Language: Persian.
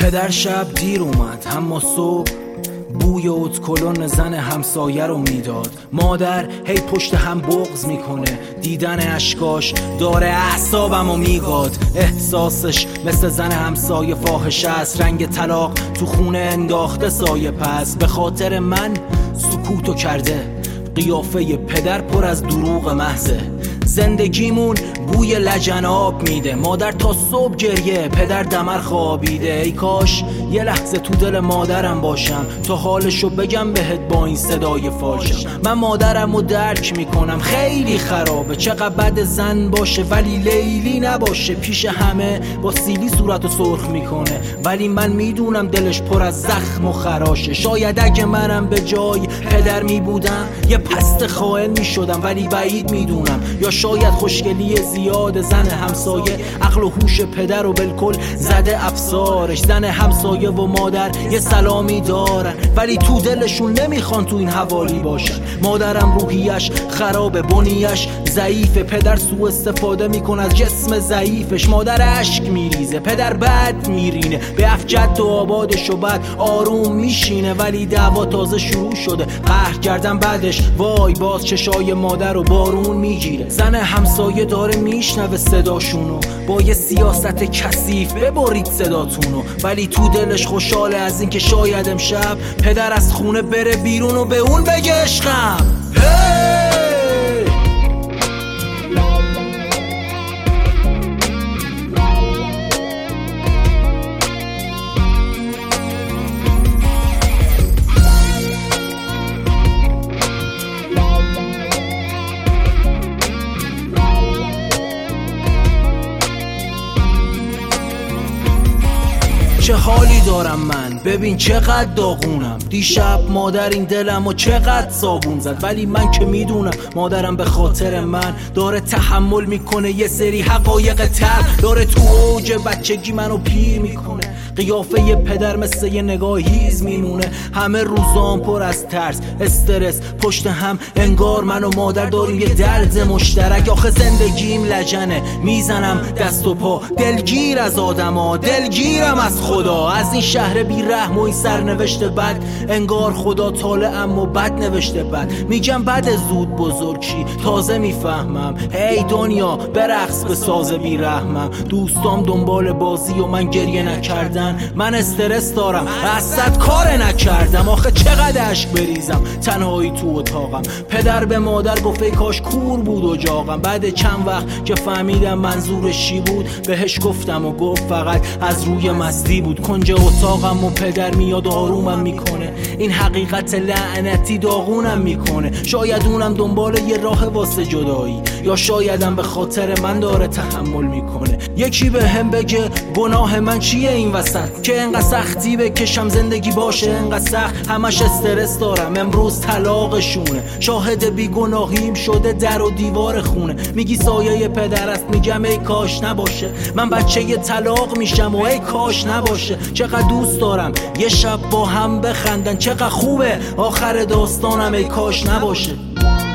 پدر شب دیر اومد اما صبح بوی اتکلون زن همسایه رو میداد. مادر هی پشت هم بغض میکنه، دیدن اشکاش داره اعصابمو میگاد. احساسش مثل زن همسایه فاحشه است، رنگ طلاق تو خونه انداخته سایه. پس به خاطر من سکوتو کرده، قیافه پدر پر از دروغ محضه. زندگیمون بوی لجناب میده، مادر تا صبح گریه، پدر دمر خوابیده. ای کاش یه لحظه تو دل مادرم باشم تا حالشو بگم بهت با این صدای فالشم. من مادرمو درک میکنم، خیلی خرابه، چقدر بد زن باشه ولی لیلی نباشه. پیش همه با سیلی صورتو سرخ میکنه، ولی من میدونم دلش پر از زخم و خراشه. شاید اگه منم به جای پدر میبودم یه پست خائن میشدم، ولی بعید میدونم. یا شاید خوشگلی زیاد زن همسایه عقل و هوش پدر رو بالکل زده افسارش. زن همسایه و مادر یه سلامی دارن، ولی تو دلشون نمیخوان تو این حوالی باشن. مادرم روحیش خرابه، بنیش ضعیفه، پدر سوء استفاده میکنه از جسم ضعیفش. مادر اشک میریزه، پدر بد میرینه، به افجد و آبادش و بعد آروم میشینه. ولی دعوا تازه شروع شده، قهر کردن بعدش وای باز چشای مادر رو بارون میگیره. زن همسایه داره میشنوه صداشونو، با یه سیاست کثیف ببرید صداتونو، ولی تو دلش خوشحاله از اینکه شاید امشب پدر از خونه بره بیرون و به اون بگه عشقم. چه حالی دارم من، ببین چقدر داغونم. دیشب مادر این دلم و چقدر صابون زد، ولی من که میدونم مادرم به خاطر من داره تحمل میکنه یه سری حقایق تلخ. داره تو اوج بچگی منو پیر میکنه، قیافه پدر مثل یه نگاه هیز میمونه. همه روزام پر از ترس، استرس، پشت هم انگار من و مادر داریم یه درد مشترک. آخه زندگیم لجنه، میزنم دست و پا، دلگیر از آدما، دلگیرم از خدا. از این شهر بی رحم و این سرنوشت بد، انگار خدا طالعم و بد نوشته بد. میگم بد زود بزرگ شی، تازه میفهمم هی دنیا برقص به ساز بی رحمم. دوستام دنبال بازی و من گریه نکردن، من استرس دارم اصلا کار نکردم. آخه چقدر اشک بریزم تنهایی تو اتاقم. پدر به مادر گفت ای کاش کور بود و جاغم. بعد چند وقت که فهمیدم منظورش چی بود بهش گفتم و گفت فقط از روی مستی بود. کنج اتاقم و پدر میاد آرومم میکنه، این حقیقت لعنتی داغونم میکنه. شاید اونم دنبال یه راه واسه جدایی، یا شایدم به خاطر من داره تحمل میکنه. یکی به هم بگه گناه من چیه این وسط که انقدر سختی بکشم زندگی باشه انقدر سخت. همش استرس دارم، امروز طلاقشونه، شاهد بیگناهیم شده در و دیوار خونه. میگی سایه پدر است، میگم ای کاش نباشه، من بچه ی طلاق میشم و ای کاش نباشه. چقدر دوست دارم یه شب با هم بخندن، چقدر خوبه آخر داستانم ای کاش نباشه.